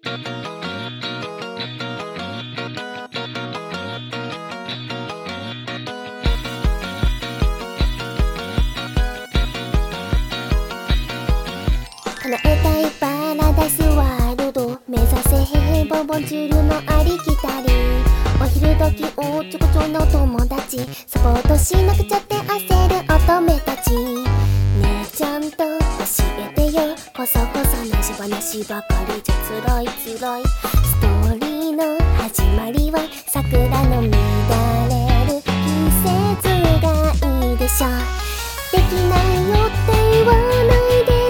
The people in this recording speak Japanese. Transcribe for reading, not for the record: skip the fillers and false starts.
叶えたいパラダイスワールド、目指せ平凡凡中流のありきたり、お昼時おっちょこちょいの友達、サポートしなくちゃって焦る乙女たち。ねえちゃんと教えてよ、こそこそなし話ばかりじゃ辛い辛い。ストーリーの始まりは桜の乱れる季節がいいでしょ。できないよって言わないで